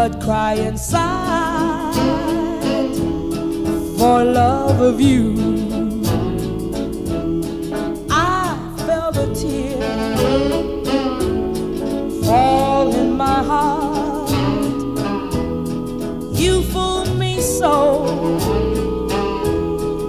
but cry inside for love of you. I felt a tear fall in my heart.